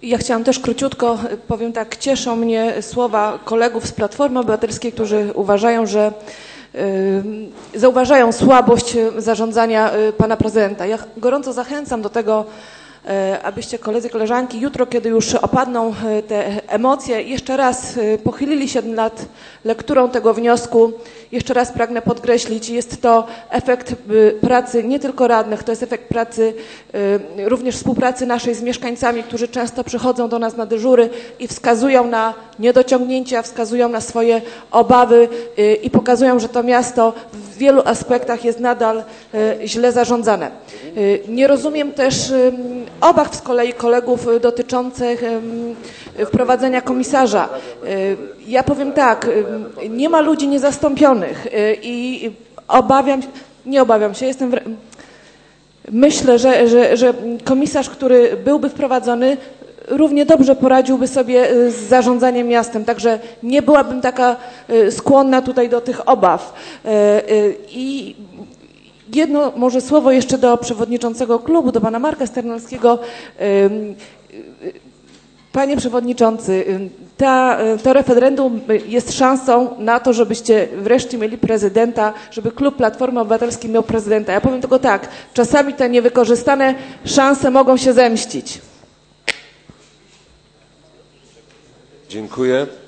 Ja chciałam też króciutko, powiem tak, cieszą mnie słowa kolegów z Platformy Obywatelskiej, którzy zauważają słabość zarządzania pana prezydenta. Ja gorąco zachęcam do tego, abyście koledzy, koleżanki jutro, kiedy już opadną te emocje, jeszcze raz pochylili się nad lekturą tego wniosku. Jeszcze raz pragnę podkreślić, jest to efekt pracy nie tylko radnych, to jest efekt pracy również współpracy naszej z mieszkańcami, którzy często przychodzą do nas na dyżury i wskazują na niedociągnięcia, wskazują na swoje obawy i pokazują, że to miasto w wielu aspektach jest nadal źle zarządzane. Nie rozumiem też obaw z kolei kolegów dotyczących wprowadzenia komisarza. Ja powiem tak, nie ma ludzi niezastąpionych i myślę, że komisarz, który byłby wprowadzony, równie dobrze poradziłby sobie z zarządzaniem miastem, także nie byłabym taka skłonna tutaj do tych obaw. I jedno może słowo jeszcze do przewodniczącego klubu, do pana Marka Sternalskiego. Panie przewodniczący, to referendum jest szansą na to, żebyście wreszcie mieli prezydenta, żeby klub Platformy Obywatelskiej miał prezydenta. Ja powiem tylko tak, czasami te niewykorzystane szanse mogą się zemścić. Dziękuję.